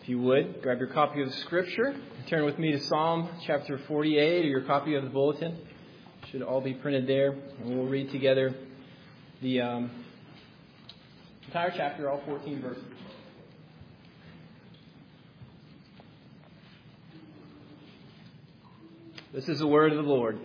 If you would, grab your copy of the Scripture. Turn with me to Psalm chapter 48, or your copy of the bulletin. Should all be printed there. And we'll read together the entire chapter, all 14 verses. This is the word of the Lord.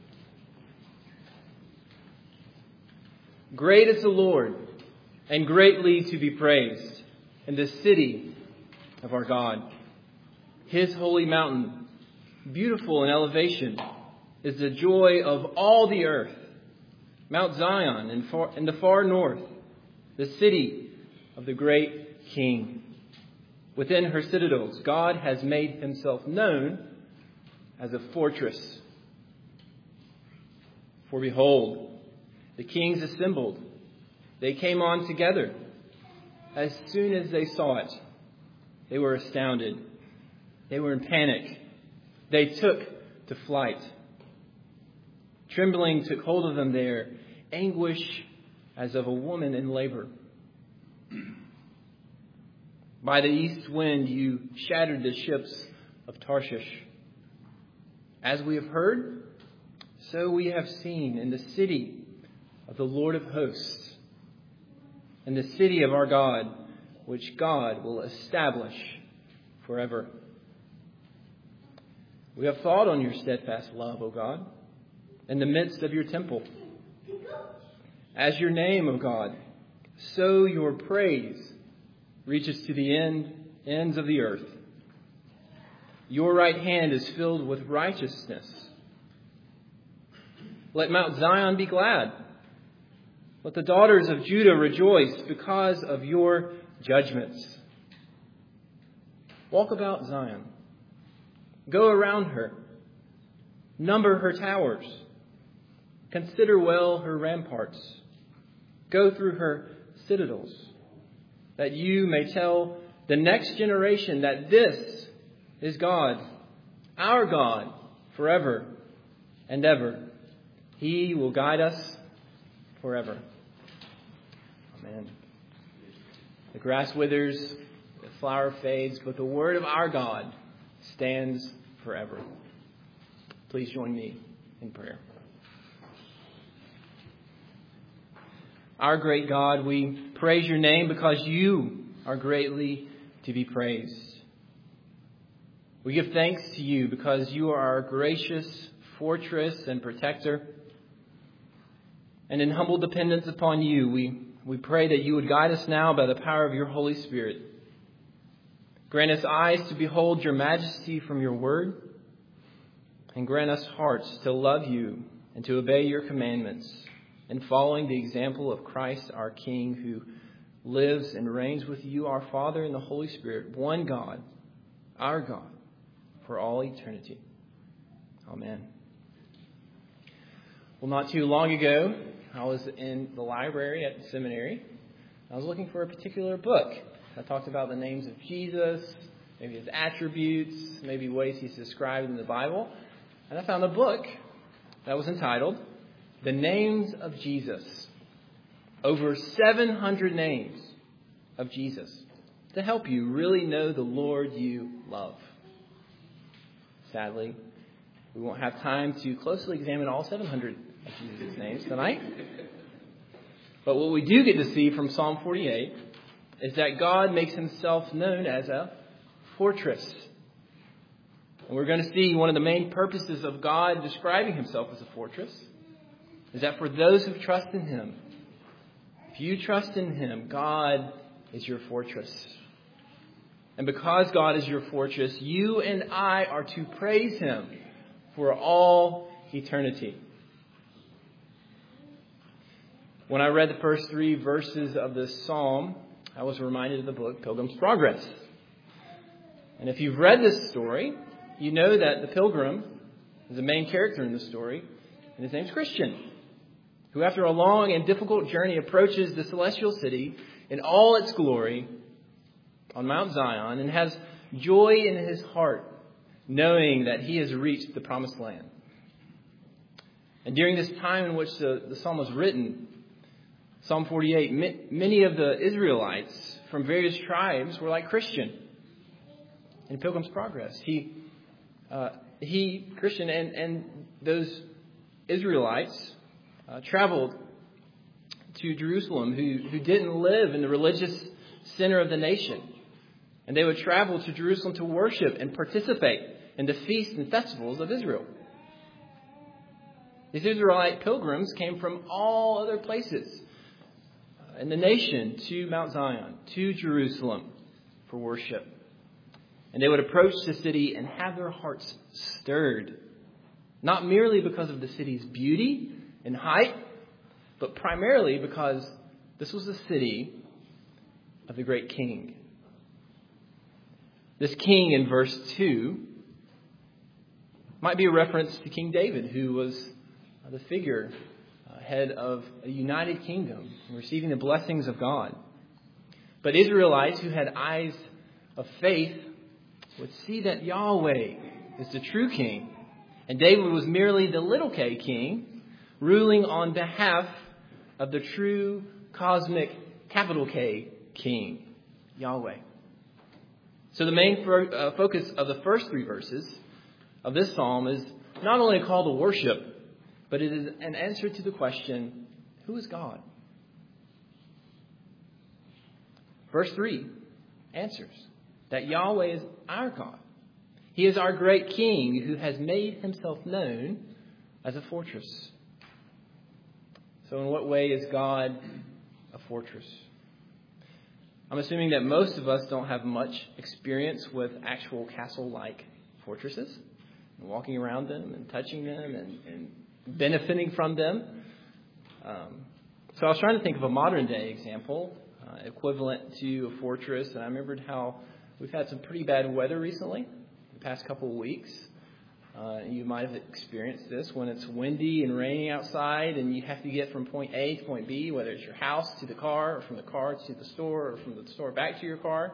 Great is the Lord, and greatly to be praised in the city of our God. His holy mountain, beautiful in elevation, is the joy of all the earth. Mount Zion in the far north, the city of the great King. Within her citadels, God has made himself known as a fortress. For behold, the kings assembled. They came on together. As soon as they saw it, they were astounded. They were in panic. They took to flight. Trembling took hold of them there, anguish as of a woman in labor. By the east wind you shattered the ships of Tarshish. As we have heard, so we have seen in the city of the Lord of hosts, in the city of our God, which God will establish forever. We have thought on your steadfast love, O God, in the midst of your temple. As your name, O God, so your praise reaches to the ends of the earth. Your right hand is filled with righteousness. Let Mount Zion be glad. Let the daughters of Judah rejoice because of your judgments. Walk about Zion. Go around her. Number her towers. Consider well her ramparts. Go through her citadels, that you may tell the next generation that this is God, our God, forever and ever. He will guide us forever. Amen. The grass withers, the flower fades, but the word of our God stands forever. Please join me in prayer. Our great God, we praise your name because you are greatly to be praised. We give thanks to you because you are our gracious fortress and protector. And in humble dependence upon you, we pray that you would guide us now by the power of your Holy Spirit. Grant us eyes to behold your majesty from your word, and grant us hearts to love you and to obey your commandments, in following the example of Christ our King, who lives and reigns with you, our Father, and the Holy Spirit, one God, our God, for all eternity. Amen. Well, not too long ago, I was in the library at the seminary. I was looking for a particular book. I talked about the names of Jesus, maybe his attributes, maybe ways he's described in the Bible. And I found a book that was entitled The Names of Jesus. Over 700 names of Jesus to help you really know the Lord you love. Sadly, we won't have time to closely examine all 700 of Jesus' names tonight. But what we do get to see from Psalm 48 is that God makes himself known as a fortress. And we're going to see one of the main purposes of God describing himself as a fortress is that for those who trust in him, if you trust in him, God is your fortress. And because God is your fortress, you and I are to praise him for all eternity. When I read the first 3 verses of this psalm, I was reminded of the book Pilgrim's Progress. And if you've read this story, you know that the pilgrim is the main character in the story, and his name's Christian, who after a long and difficult journey approaches the celestial city in all its glory on Mount Zion and has joy in his heart, knowing that he has reached the promised land. And during this time in which the psalm was written, Psalm 48, many of the Israelites from various tribes were like Christian. in Pilgrim's Progress. He, Christian, and those Israelites traveled to Jerusalem who didn't live in the religious center of the nation. And they would travel to Jerusalem to worship and participate in the feasts and festivals of Israel. These Israelite pilgrims came from all other places in the nation to Mount Zion, to Jerusalem for worship. And they would approach the city and have their hearts stirred, not merely because of the city's beauty and height, but primarily because this was the city of the great king. This king in verse 2 might be a reference to King David, who was the figure, head of a united kingdom, receiving the blessings of God. But Israelites who had eyes of faith would see that Yahweh is the true king, and David was merely the little k king, ruling on behalf of the true cosmic capital K king, Yahweh. So the main focus of the first 3 verses of this psalm is not only a call to worship, but it is an answer to the question, who is God? Verse 3 answers that Yahweh is our God. He is our great king who has made himself known as a fortress. So in what way is God a fortress? I'm assuming that most of us don't have much experience with actual castle-like fortresses, and walking around them and touching them and benefiting from them. So I was trying to think of a modern-day example equivalent to a fortress. And I remembered how we've had some pretty bad weather recently, the past couple of weeks. You might have experienced this when it's windy and raining outside and you have to get from point A to point B, whether it's your house to the car, or from the car to the store, or from the store back to your car.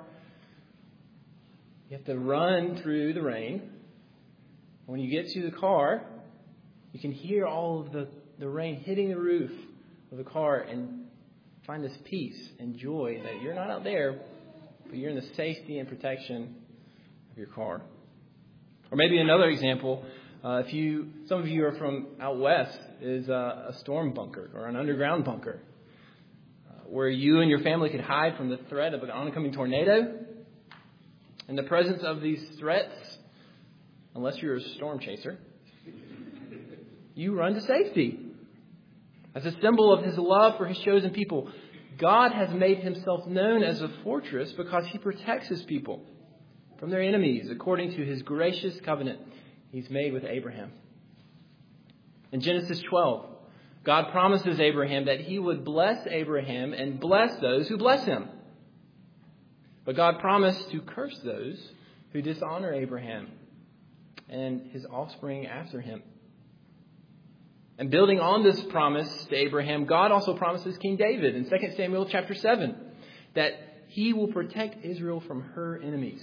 You have to run through the rain. When you get to the car, you can hear all of the rain hitting the roof of the car and find this peace and joy that you're not out there, but you're in the safety and protection of your car. Or maybe another example, some of you are from out west, is a storm bunker or an underground bunker where you and your family could hide from the threat of an oncoming tornado. In the presence of these threats, unless you're a storm chaser, you run to safety. As a symbol of his love for his chosen people, God has made himself known as a fortress because he protects his people from their enemies according to his gracious covenant he's made with Abraham. In Genesis 12, God promises Abraham that he would bless Abraham and bless those who bless him. But God promised to curse those who dishonor Abraham and his offspring after him. And building on this promise to Abraham, God also promises King David in 2 Samuel chapter 7 that he will protect Israel from her enemies.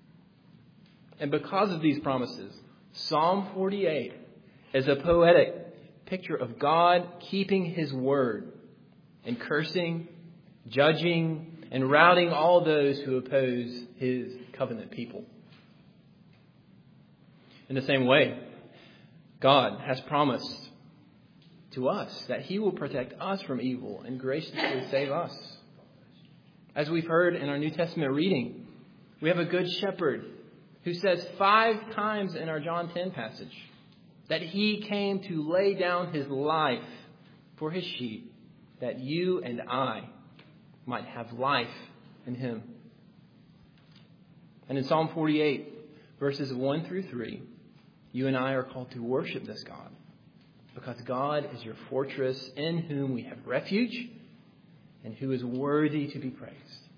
And because of these promises, Psalm 48 is a poetic picture of God keeping his word and cursing, judging, and routing all those who oppose his covenant people. In the same way, God has promised to us that he will protect us from evil and graciously save us. As we've heard in our New Testament reading, we have a good shepherd who says 5 times in our John 10 passage that he came to lay down his life for his sheep, that you and I might have life in him. And in Psalm 48, verses 1 through 3, you and I are called to worship this God, because God is your fortress in whom we have refuge and who is worthy to be praised.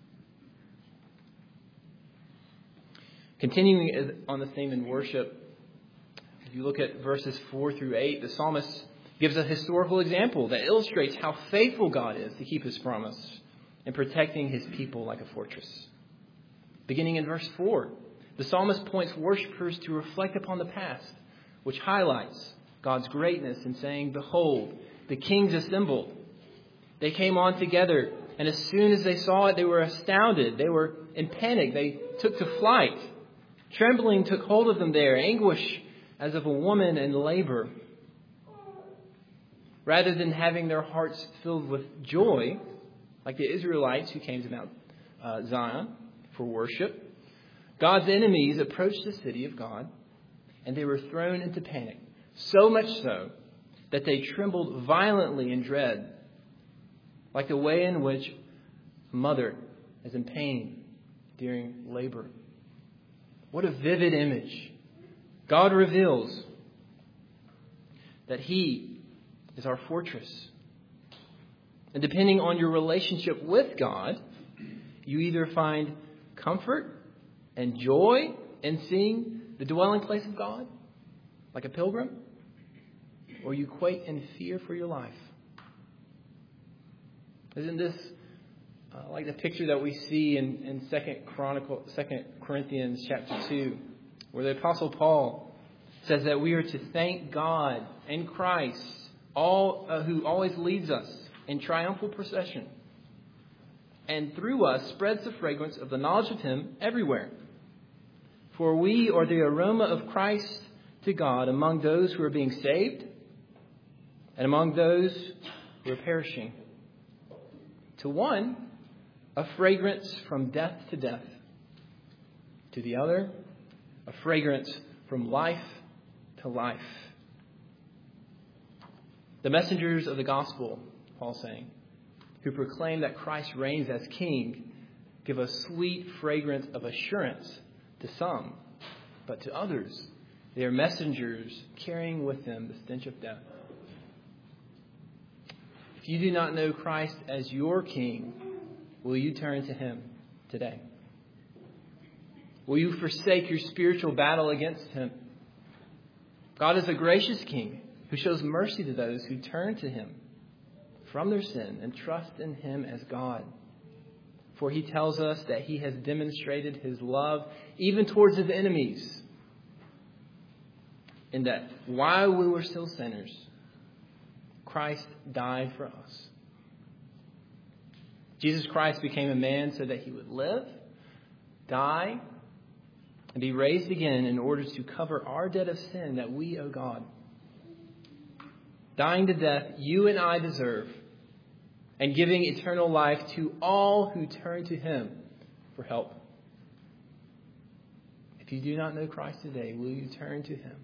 Continuing on the theme in worship, if you look at verses 4 through 8, the psalmist gives a historical example that illustrates how faithful God is to keep his promise and protecting his people like a fortress. Beginning in verse 4, the psalmist points worshipers to reflect upon the past, which highlights God's greatness in saying, "Behold, the kings assembled. They came on together, and as soon as they saw it, they were astounded. They were in panic. They took to flight. Trembling took hold of them there, anguish as of a woman in labor. Rather than having their hearts filled with joy, like the Israelites who came to Mount Zion for worship, God's enemies approached the city of God, and they were thrown into panic, so much so that they trembled violently in dread, like the way in which a mother is in pain during labor. What a vivid image. God reveals that He is our fortress. And depending on your relationship with God, you either find comfort and joy in seeing the dwelling place of God, like a pilgrim, or you quake in fear for your life. Isn't this like the picture that we see in 2 Corinthians chapter 2, where the Apostle Paul says that we are to thank God in Christ, who always leads us in triumphal procession, and through us spreads the fragrance of the knowledge of Him everywhere. For we are the aroma of Christ to God among those who are being saved and among those who are perishing. To one, a fragrance from death to death. To the other, a fragrance from life to life. The messengers of the gospel, Paul's saying, who proclaim that Christ reigns as King, give a sweet fragrance of assurance to some, but to others, they are messengers carrying with them the stench of death. If you do not know Christ as your King, will you turn to Him today? Will you forsake your spiritual battle against Him? God is a gracious King who shows mercy to those who turn to Him from their sin and trust in Him as God. For He tells us that He has demonstrated His love even towards His enemies, in that while we were still sinners, Christ died for us. Jesus Christ became a man so that He would live, die, and be raised again in order to cover our debt of sin that we owe God. Dying to death you and I deserve, and giving eternal life to all who turn to Him for help. If you do not know Christ today, will you turn to Him?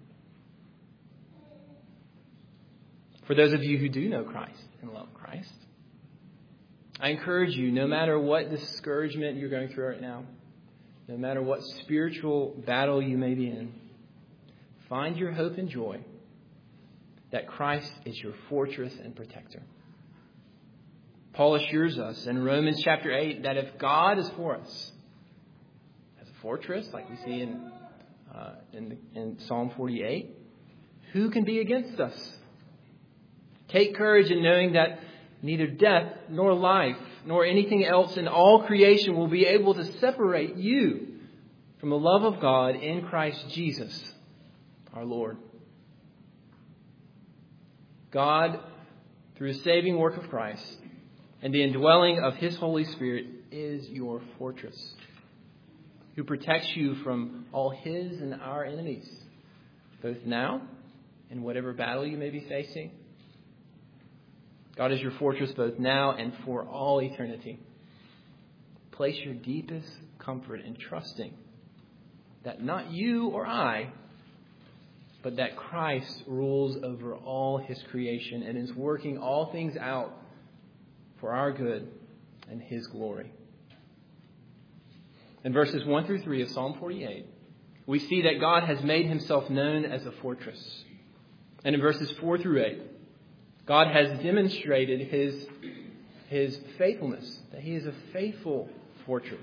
For those of you who do know Christ and love Christ, I encourage you, no matter what discouragement you're going through right now, no matter what spiritual battle you may be in, find your hope and joy that Christ is your fortress and protector. Paul assures us in Romans chapter 8 that if God is for us as a fortress, like we see in Psalm 48, who can be against us? Take courage in knowing that neither death nor life nor anything else in all creation will be able to separate you from the love of God in Christ Jesus, our Lord. God, through the saving work of Christ and the indwelling of His Holy Spirit, is your fortress, who protects you from all His and our enemies, both now and whatever battle you may be facing. God is your fortress both now and for all eternity. Place your deepest comfort in trusting that not you or I, but that Christ rules over all His creation and is working all things out for our good and His glory. In verses 1 through 3 of Psalm 48, we see that God has made Himself known as a fortress. And in verses 4 through 8, God has demonstrated His faithfulness, that He is a faithful fortress.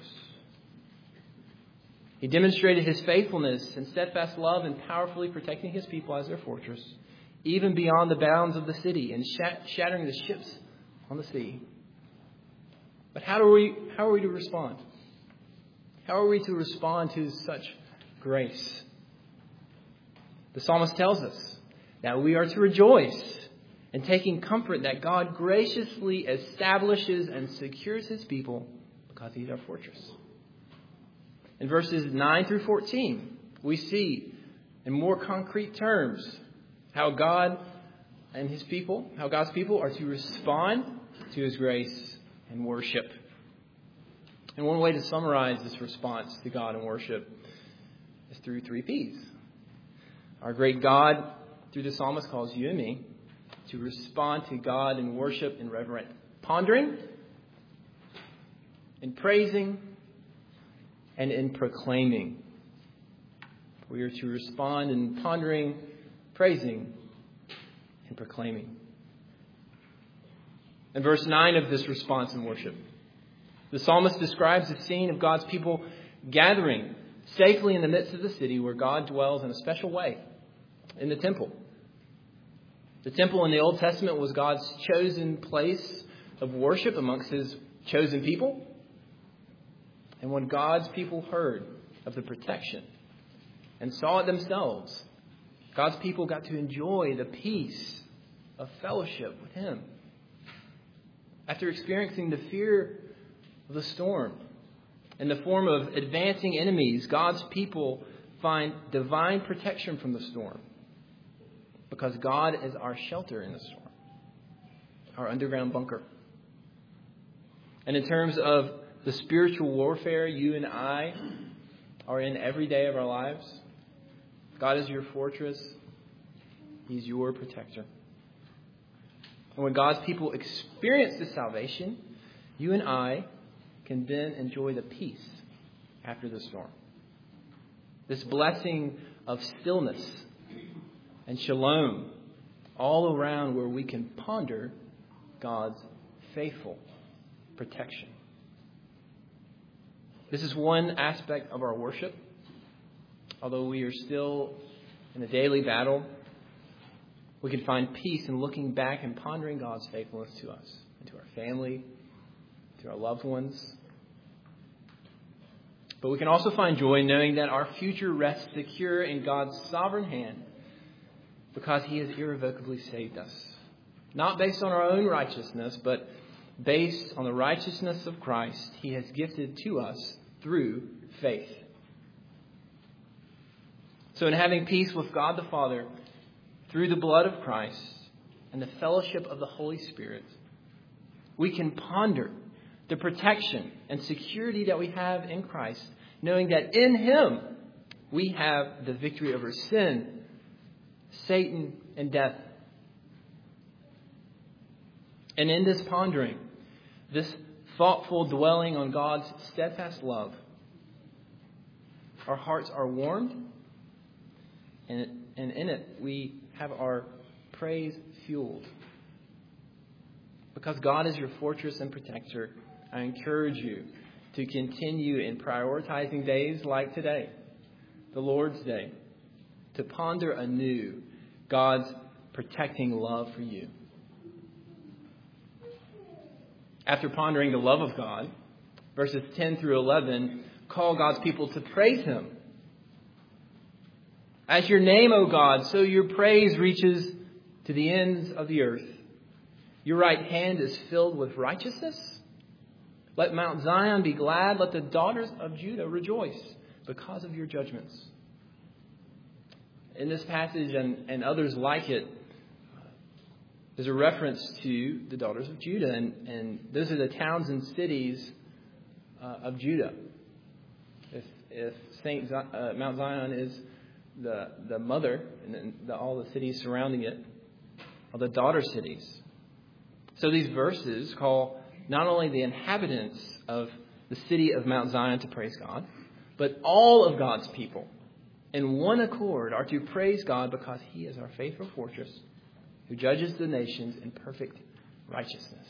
He demonstrated His faithfulness and steadfast love in powerfully protecting His people as their fortress, even beyond the bounds of the city and shattering the ships on the sea. But how are we to respond? How are we to respond to such grace? The psalmist tells us that we are to rejoice and taking comfort that God graciously establishes and secures His people because He's our fortress. In verses 9 through 14, we see in more concrete terms how God and how God's people are to respond to his grace and worship. And one way to summarize this response to God and worship is through 3 P's. Our great God, through the psalmist, calls you and me to respond to God in worship in reverent pondering, in praising, and in proclaiming. We are to respond in pondering, praising, and proclaiming. In verse 9 of this response in worship, the psalmist describes the scene of God's people gathering safely in the midst of the city where God dwells in a special way, in the temple. The temple in the Old Testament was God's chosen place of worship amongst his chosen people. And when God's people heard of the protection and saw it themselves, God's people got to enjoy the peace of fellowship with him. After experiencing the fear of the storm in the form of advancing enemies, God's people find divine protection from the storm because God is our shelter in the storm, our underground bunker. And in terms of the spiritual warfare you and I are in every day of our lives, God is your fortress. He's your protector. And when God's people experience this salvation, you and I can then enjoy the peace after the storm. This blessing of stillness and shalom all around where we can ponder God's faithful protection. This is one aspect of our worship. Although we are still in a daily battle, we can find peace in looking back and pondering God's faithfulness to us and to our family, to our loved ones. But we can also find joy in knowing that our future rests secure in God's sovereign hand because he has irrevocably saved us. Not based on our own righteousness, but based on the righteousness of Christ he has gifted to us through faith. So in having peace with God the Father through the blood of Christ and the fellowship of the Holy Spirit, we can ponder the protection and security that we have in Christ, knowing that in him we have the victory over sin, Satan, and death. And in this pondering, this thoughtful dwelling on God's steadfast love, our hearts are warmed, and in it we have our praise fueled. Because God is your fortress and protector, I encourage you to continue in prioritizing days like today, the Lord's Day, to ponder anew God's protecting love for you. After pondering the love of God, verses 10 through 11 call God's people to praise him. As your name, O God, so your praise reaches to the ends of the earth. Your right hand is filled with righteousness. Let Mount Zion be glad. Let the daughters of Judah rejoice because of your judgments. In this passage and others like it, there's a reference to the daughters of Judah. And those are the towns and cities of Judah. If Mount Zion is the mother, and then all the cities surrounding it are the daughter cities. So these verses call not only the inhabitants of the city of Mount Zion to praise God, but all of God's people in one accord are to praise God because he is our faithful fortress who judges the nations in perfect righteousness.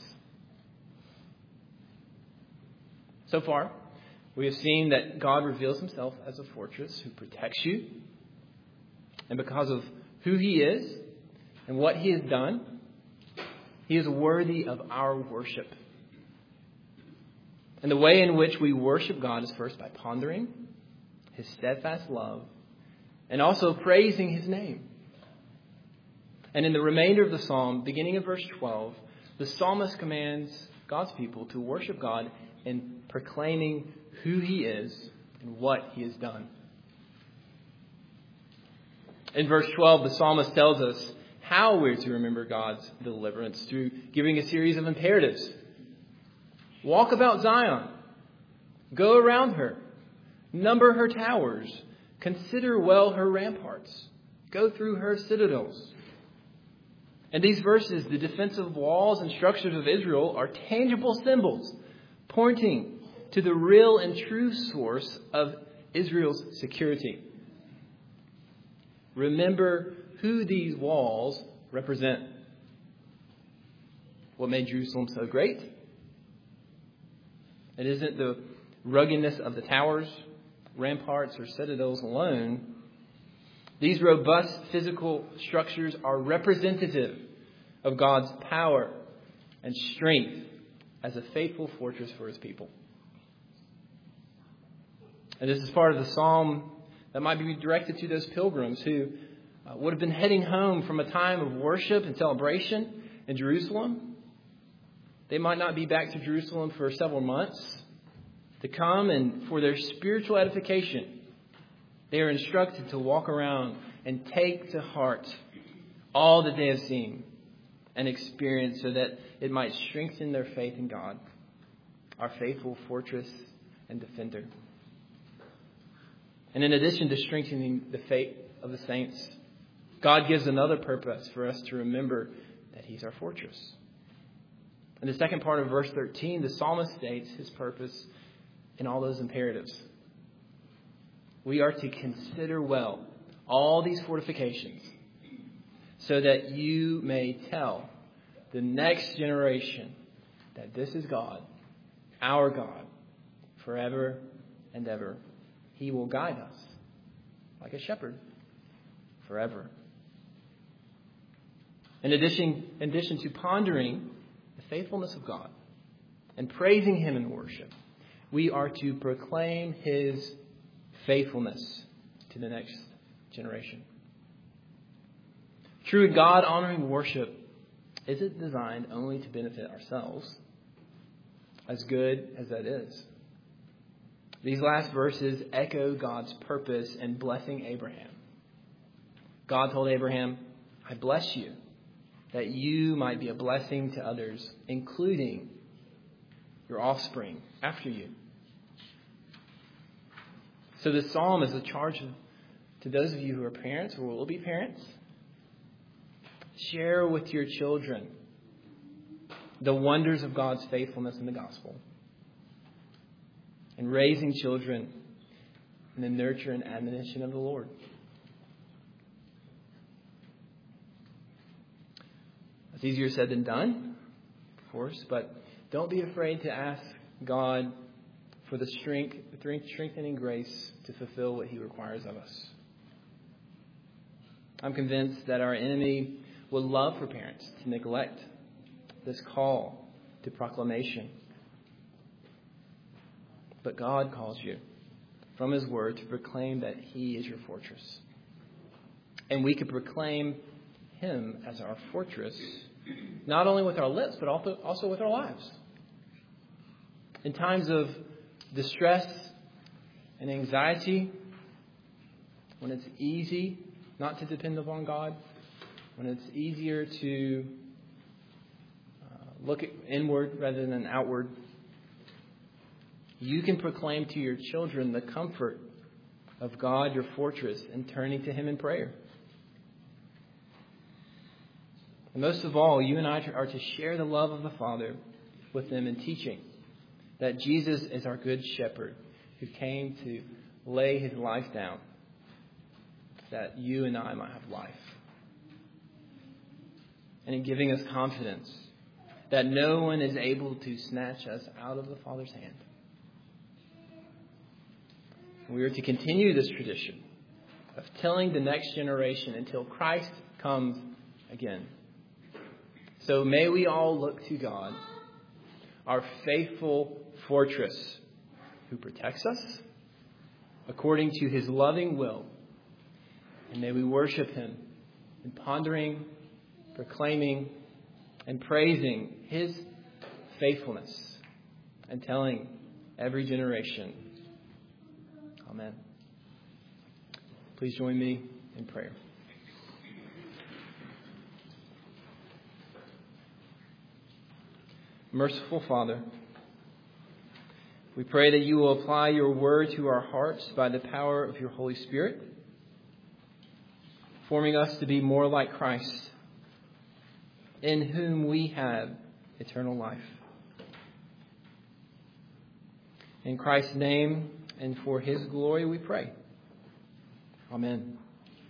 So far, we have seen that God reveals himself as a fortress who protects you. And because of who he is and what he has done, he is worthy of our worship. And the way in which we worship God is first by pondering his steadfast love and also praising his name. And in the remainder of the psalm, beginning of verse 12, the psalmist commands God's people to worship God in proclaiming who he is and what he has done. In verse 12, the psalmist tells us how we're to remember God's deliverance through giving a series of imperatives. Walk about Zion. Go around her. Number her towers. Consider well her ramparts. Go through her citadels. In these verses, the defensive walls and structures of Israel are tangible symbols pointing to the real and true source of Israel's security. Remember who these walls represent. What made Jerusalem so great? It isn't the ruggedness of the towers, ramparts, or citadels alone. These robust physical structures are representative of God's power and strength as a faithful fortress for his people. And this is part of the psalm that might be directed to those pilgrims who would have been heading home from a time of worship and celebration in Jerusalem. They might not be back to Jerusalem for several months to come, and for their spiritual edification, they are instructed to walk around and take to heart all that they have seen and experienced so that it might strengthen their faith in God, our faithful fortress and defender. And in addition to strengthening the faith of the saints, God gives another purpose for us to remember that he's our fortress. In the second part of verse 13, the psalmist states his purpose in all those imperatives. We are to consider well all these fortifications so that you may tell the next generation that this is God, our God, forever and ever. He will guide us like a shepherd forever. In addition to pondering the faithfulness of God and praising him in worship, we are to proclaim his faithfulness to the next generation. True God-honoring worship isn't designed only to benefit ourselves, as good as that is. These last verses echo God's purpose in blessing Abraham. God told Abraham, I bless you, that you might be a blessing to others, including your offspring after you. So this psalm is a charge to those of you who are parents or will be parents. Share with your children the wonders of God's faithfulness in the gospel, and raising children in the nurture and admonition of the Lord. It's easier said than done, of course, but don't be afraid to ask God for the strengthening grace to fulfill what he requires of us. I'm convinced that our enemy would love for parents to neglect this call to proclamation. But God calls you from his word to proclaim that he is your fortress. And we can proclaim him as our fortress, not only with our lips, but also with our lives. In times of distress and anxiety, when it's easy not to depend upon God, when it's easier to look inward rather than outward, you can proclaim to your children the comfort of God, your fortress, and turning to him in prayer. And most of all, you and I are to share the love of the Father with them in teaching that Jesus is our good shepherd who came to lay his life down that you and I might have life. And in giving us confidence that no one is able to snatch us out of the Father's hand. We are to continue this tradition of telling the next generation until Christ comes again. So may we all look to God, our faithful fortress, who protects us according to his loving will. And may we worship him in pondering, proclaiming, and praising his faithfulness and telling every generation. Amen. Please join me in prayer. Merciful Father, we pray that you will apply your word to our hearts by the power of your Holy Spirit, forming us to be more like Christ, in whom we have eternal life. In Christ's name and for his glory we pray. Amen.